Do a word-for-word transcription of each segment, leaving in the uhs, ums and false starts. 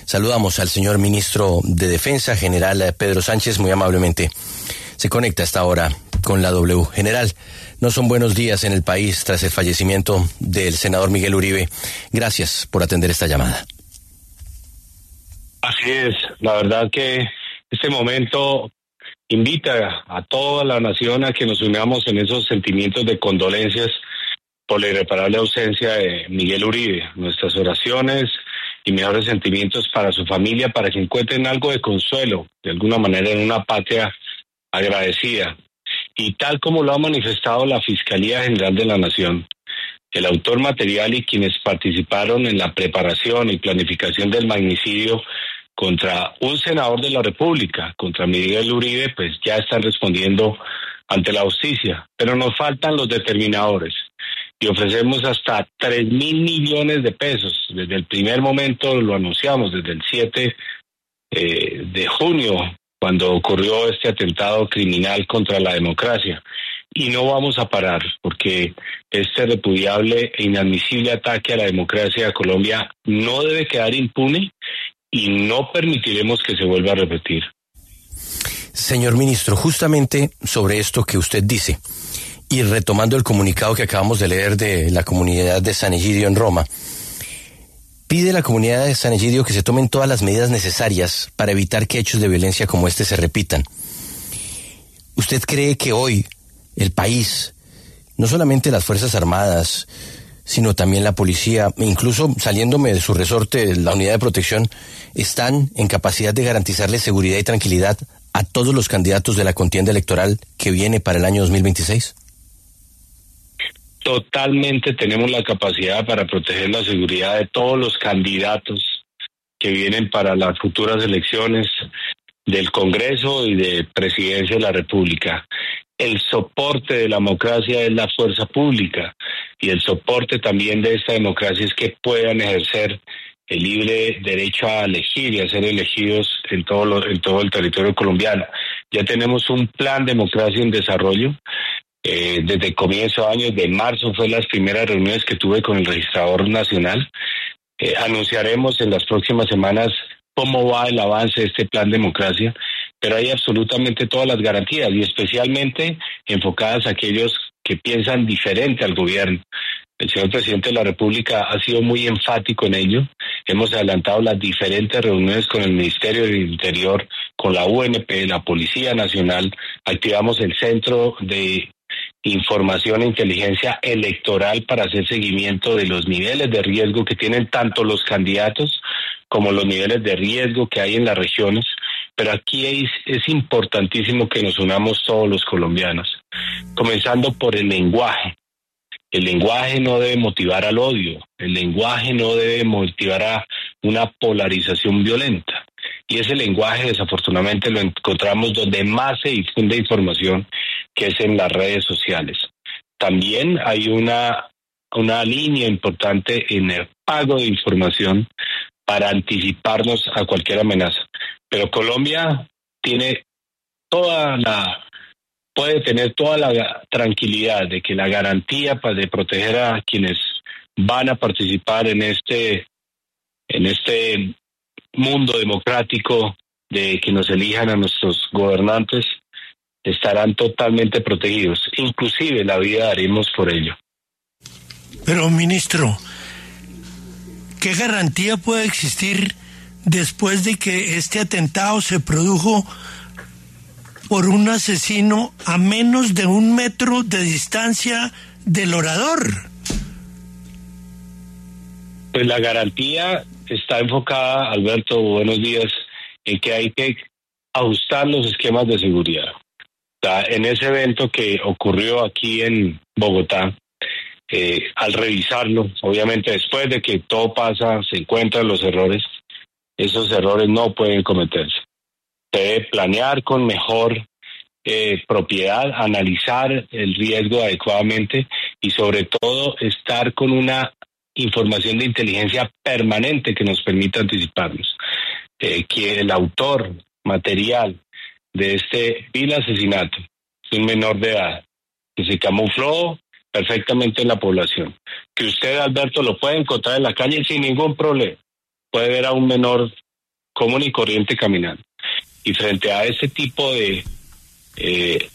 Saludamos al señor ministro de Defensa, general Pedro Sánchez, muy amablemente. Se conecta a esta hora con la W. General, no son buenos días en el país tras el fallecimiento del senador Miguel Uribe. Gracias por atender esta llamada. Así es, la verdad que este momento invita a toda la nación a que nos unamos en esos sentimientos de condolencias por la irreparable ausencia de Miguel Uribe. Nuestras oraciones y mejores sentimientos para su familia, para que encuentren algo de consuelo, de alguna manera, en una patria agradecida. Y tal como lo ha manifestado la Fiscalía General de la Nación, el autor material y quienes participaron en la preparación y planificación del magnicidio contra un senador de la República, contra Miguel Uribe, pues ya están respondiendo ante la justicia. Pero nos faltan los determinadores y ofrecemos hasta tres mil millones de pesos. Desde el primer momento lo anunciamos, desde el siete eh, de junio, cuando ocurrió este atentado criminal contra la democracia. Y no vamos a parar, porque este repudiable e inadmisible ataque a la democracia de Colombia no debe quedar impune y no permitiremos que se vuelva a repetir. Señor ministro, justamente sobre esto que usted dice, y retomando el comunicado que acabamos de leer de la comunidad de San Egidio en Roma, pide la comunidad de San Egidio que se tomen todas las medidas necesarias para evitar que hechos de violencia como este se repitan. ¿Usted cree que hoy el país, no solamente las Fuerzas Armadas, sino también la policía, incluso saliéndome de su resorte, la unidad de protección, están en capacidad de garantizarle seguridad y tranquilidad a todos los candidatos de la contienda electoral que viene para el año dos mil veintiséis? Totalmente tenemos la capacidad para proteger la seguridad de todos los candidatos que vienen para las futuras elecciones del Congreso y de Presidencia de la República. El soporte de la democracia es la fuerza pública y el soporte también de esta democracia es que puedan ejercer el libre derecho a elegir y a ser elegidos en todo, lo, en todo el territorio colombiano. Ya tenemos un plan democracia en desarrollo. Eh, desde el comienzo de año, de marzo, fue las primeras reuniones que tuve con el registrador nacional. Eh, anunciaremos en las próximas semanas cómo va el avance de este plan democracia, pero hay absolutamente todas las garantías y especialmente enfocadas a aquellos que piensan diferente al gobierno. El señor presidente de la República ha sido muy enfático en ello. Hemos adelantado las diferentes reuniones con el Ministerio del Interior, con la U N P, la Policía Nacional. Activamos el Centro de Información e Inteligencia Electoral para hacer seguimiento de los niveles de riesgo que tienen tanto los candidatos como los niveles de riesgo que hay en las regiones. Pero aquí es, es importantísimo que nos unamos todos los colombianos, comenzando por el lenguaje. El lenguaje no debe motivar al odio, el lenguaje no debe motivar a una polarización violenta. Y ese lenguaje desafortunadamente lo encontramos donde más se difunde información, que es en las redes sociales. También hay una, una línea importante en el pago de información para anticiparnos a cualquier amenaza. Pero Colombia tiene toda la, puede tener toda la tranquilidad de que la garantía para de proteger a quienes van a participar en este, en este mundo democrático, de que nos elijan a nuestros gobernantes, estarán totalmente protegidos. Inclusive la vida daremos por ello. Pero, ministro, ¿qué garantía puede existir después de que este atentado se produjo por un asesino a menos de un metro de distancia del orador? Pues la garantía está enfocada, Alberto, buenos días, en que hay que ajustar los esquemas de seguridad. O sea, en ese evento que ocurrió aquí en Bogotá, eh, al revisarlo, obviamente después de que todo pasa, se encuentran los errores, esos errores no pueden cometerse. Se debe planear con mejor eh, propiedad, analizar el riesgo adecuadamente y sobre todo estar con una información de inteligencia permanente que nos permita anticiparnos. Eh, que el autor material de este vil asesinato es un menor de edad, que se camufló perfectamente en la población, que usted, Alberto, lo puede encontrar en la calle sin ningún problema. Puede ver a un menor común y corriente caminando. Y frente a ese tipo de eh,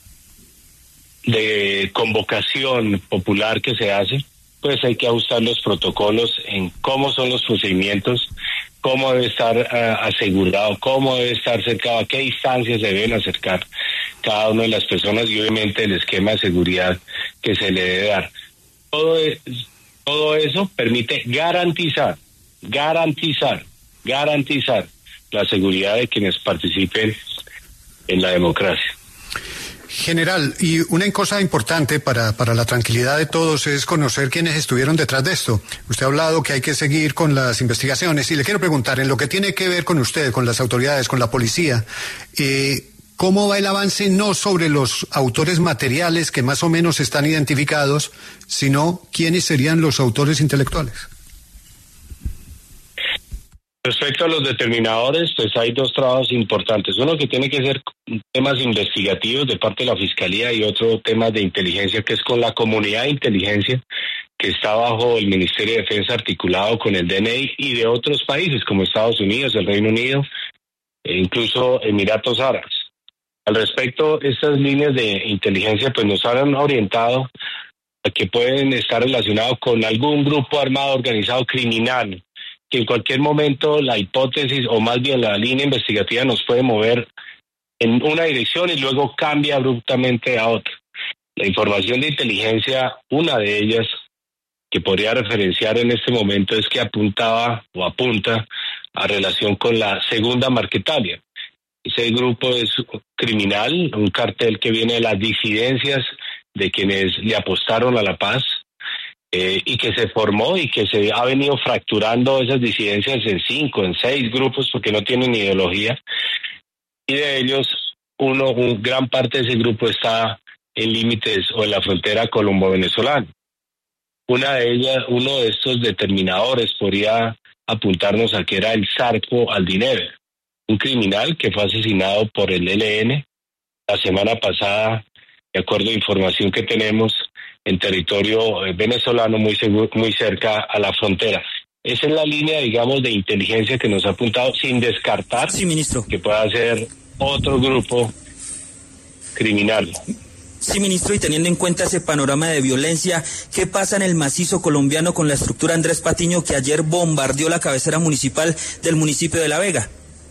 de convocación popular que se hace, pues hay que ajustar los protocolos en cómo son los procedimientos, cómo debe estar uh, asegurado, cómo debe estar cercado, a qué distancias se deben acercar cada una de las personas y obviamente el esquema de seguridad que se le debe dar. Todo, es, todo eso permite garantizar, garantizar, garantizar la seguridad de quienes participen en la democracia. General, y una cosa importante para, para la tranquilidad de todos es conocer quiénes estuvieron detrás de esto. Usted ha hablado que hay que seguir con las investigaciones y le quiero preguntar, en lo que tiene que ver con usted, con las autoridades, con la policía, eh, ¿cómo va el avance no sobre los autores materiales que más o menos están identificados, sino quiénes serían los autores intelectuales? Respecto a los determinadores, pues hay dos trabajos importantes. Uno que tiene que ser temas investigativos de parte de la Fiscalía y otro temas de inteligencia, que es con la comunidad de inteligencia que está bajo el Ministerio de Defensa articulado con el D N I y de otros países como Estados Unidos, el Reino Unido e incluso Emiratos Árabes. Al respecto, estas líneas de inteligencia pues nos han orientado a que pueden estar relacionados con algún grupo armado organizado criminal, que en cualquier momento la hipótesis o más bien la línea investigativa nos puede mover en una dirección y luego cambia abruptamente a otra. La información de inteligencia, una de ellas que podría referenciar en este momento es que apuntaba o apunta a relación con la segunda Marquetalia. Ese grupo es criminal, un cartel que viene de las disidencias de quienes le apostaron a la paz, Eh, y que se formó y que se ha venido fracturando esas disidencias en cinco, en seis grupos porque no tienen ideología, y de ellos uno, un gran parte de ese grupo está en límites o en la frontera colombo-venezolana. Una de ellas, uno de estos determinadores podría apuntarnos a que era el Zarco Aldineve, un criminal que fue asesinado por el E L N la semana pasada, de acuerdo a información que tenemos, en territorio venezolano muy seguro, muy cerca a la frontera. Esa es la línea, digamos, de inteligencia que nos ha apuntado, sin descartar sí, ministro, que pueda ser otro grupo criminal. Sí, ministro, y teniendo en cuenta ese panorama de violencia, ¿qué pasa en el macizo colombiano con la estructura Andrés Patiño que ayer bombardeó la cabecera municipal del municipio de La Vega?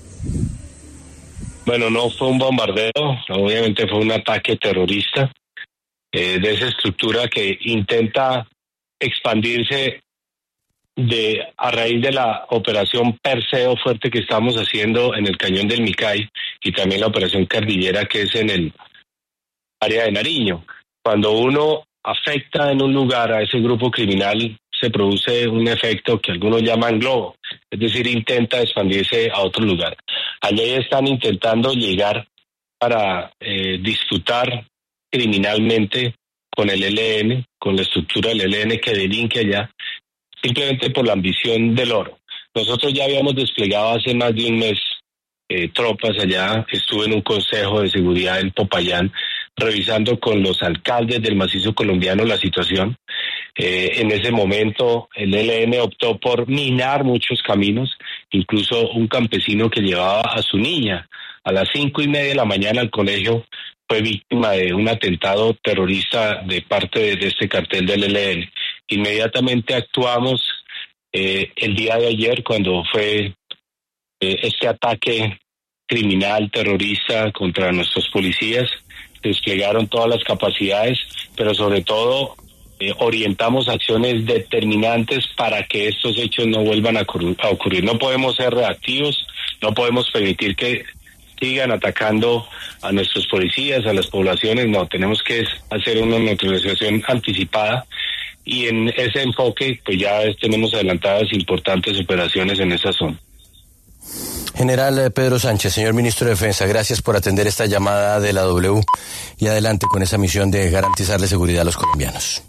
Bueno, no fue un bombardeo, obviamente fue un ataque terrorista eh, de esa estructura que intenta expandirse de a raíz de la operación Perseo fuerte que estamos haciendo en el cañón del Micay y también la operación Cardillera que es en el área de Nariño. Cuando uno afecta en un lugar a ese grupo criminal, se produce un efecto que algunos llaman globo, es decir, intenta expandirse a otro lugar. Allí están intentando llegar para eh, disputar criminalmente con el E L N, con la estructura del E L N que delinque allá, simplemente por la ambición del oro. Nosotros ya habíamos desplegado hace más de un mes eh, tropas allá, estuve en un consejo de seguridad en Popayán, revisando con los alcaldes del macizo colombiano la situación. Eh, en ese momento el E L N optó por minar muchos caminos, incluso un campesino que llevaba a su niña a las cinco y media de la mañana al colegio fue víctima de un atentado terrorista de parte de, de este cartel del E L N. Inmediatamente actuamos eh, el día de ayer cuando fue eh, este ataque criminal terrorista contra nuestros policías. Desplegaron todas las capacidades, pero sobre todo eh, orientamos acciones determinantes para que estos hechos no vuelvan a ocurrir, a ocurrir. No podemos ser reactivos, no podemos permitir que sigan atacando a nuestros policías, a las poblaciones. No, tenemos que hacer una neutralización anticipada y en ese enfoque pues ya tenemos adelantadas importantes operaciones en esa zona. General Pedro Sánchez, señor ministro de Defensa, gracias por atender esta llamada de la W y adelante con esa misión de garantizarle seguridad a los colombianos.